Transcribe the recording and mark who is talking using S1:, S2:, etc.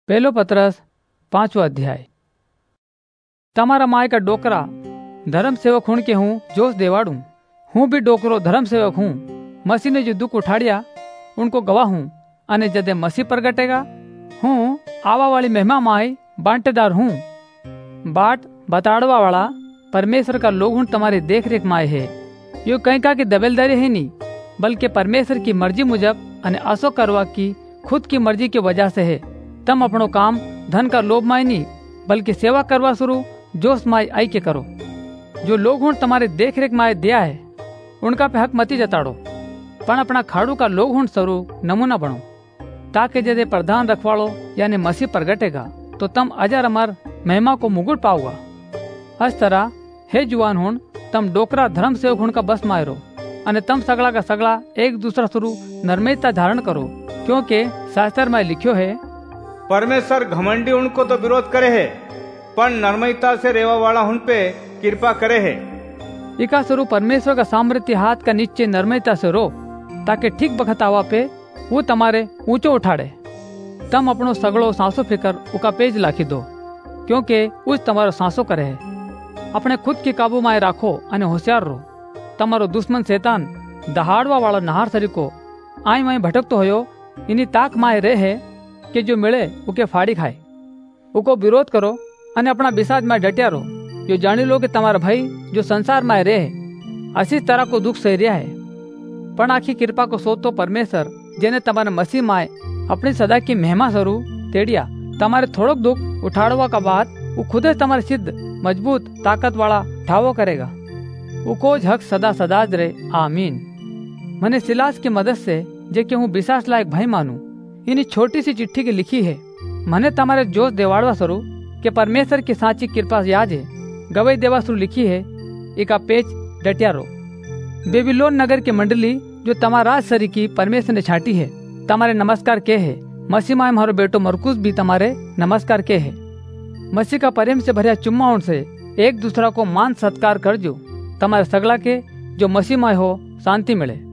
S1: पहलो पत्रस 5वां अध्याय। तमारा माय का डोकरा धर्म सेवक हुण के हूँ जोश देवाड़ू। हूँ भी डोकरो धर्म सेवक हूँ। मसीह ने जो दुख उठाड़िया उनको गवाह हूँ। अने जदे मसीह प्रगटेगा हूँ आवा वाली महिमा माय बांटेदार हूँ। बाट बताड़वा वाला परमेश्वर का लोग हूँ तुम्हारी देख रेख माय है। यो कहीं का की दबेलदारी है नहीं, बल्कि परमेश्वर की मर्जी मुजब अने असो करवा की खुद की मर्जी की वजह से है। तम अपनो काम धन का लोभ माय नहीं, बल्कि सेवा करवा शुरू जोश माय आई के करो। जो लोग हूँ तुम्हारे देख रेख माय दिया है उनका पे हक मती जताड़ो, पण अपना खाड़ू का लोग हूँ स्वरूप नमूना बनो, ताकि जदे प्रधान रखवाड़ो यानी मसीह प्रगटेगा तो तम अजर अमर महिमा को मुकुट पाओगा। इस तरह हे जुआन हूँ तम डोकरा धर्म सेवक हूँ का बस मायरो, अने तम सगला का सगला एक दूसरा स्वरूप नर्मयता धारण करो, क्योंकि शास्त्र में लिखियो है,
S2: परमेश्वर घमंडी उनको तो विरोध करे है, पर नर्मयता से रेवा वाला उन पे कृपा करे है।
S1: इका स्वरूप परमेश्वर का सामर्थ्य हाथ का नीचे नर्मयता से रो, ताकि ठीक बखत आवा पे वो तुम्हारे ऊंचो उठाड़े। तम अपनो सगड़ो सांसो फिकर उका पेज लाखी दो, क्योंकि उस तुम्हारो सांसो करे है। अपने खुद के काबू में राखो अने होशियार रो। तमारो दुश्मन शैतान दहाड़वा वाला नहार सरीको आई माई भटकतो होयो इनी ताक माए रहे है कि जो मिले उके फाड़ी खाए। उको विरोध करो अने अपना विसाद में डटिया रो। जो जानी लो कि तुम्हारा भाई जो संसार में रहे असी तरह को दुख सह रिया है, पण आखी कृपा को सोतो परमेश्वर जेने तुम्हारे मसीह माए अपनी सदा की महिमा स्वरूप तेड़िया तुम्हारे थोड़ोक दुख उठाड़वा का बाद वो खुद तुम्हारे सिद्ध मजबूत ताकत वाला ठावो करेगा। वो कोज हक सदा सदाज रहे। आमीन। मने सिलास की मदद से जे कि हूँ विश्वास लायक भाई मानू इन्हीं छोटी सी चिट्ठी की लिखी है। मने तुम्हारे जोश देवाड़वा स्वरूप के परमेश्वर की साची कृपा याद है गवई देवा शुरू लिखी है। इका पेज डटिया रो। बेबीलोन नगर की मंडली जो तमारा राज सरी की परमेश्वर ने छाटी है तुम्हारे नमस्कार के है। मसीह माय मारो बेटो मरकुस भी तुम्हारे नमस्कार के है। मसीह का प्रेम से भरिया चुम्मा से एक दूसरा को मान सत्कार कर जो तुम्हारे सगला के जो मसीह माय हो शांति मिले।